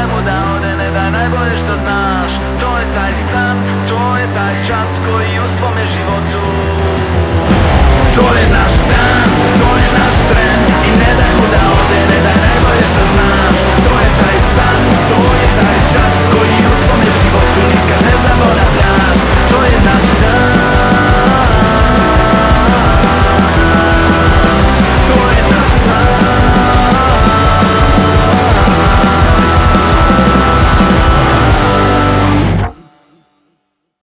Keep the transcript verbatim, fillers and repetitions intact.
daj mu da ode, ne daj najbolje što znaš. To je taj san, to je taj čas koji u svome životu. To je naš dan, to je naš tren i ne daj mu da ode, ne daj najbolje što znaš.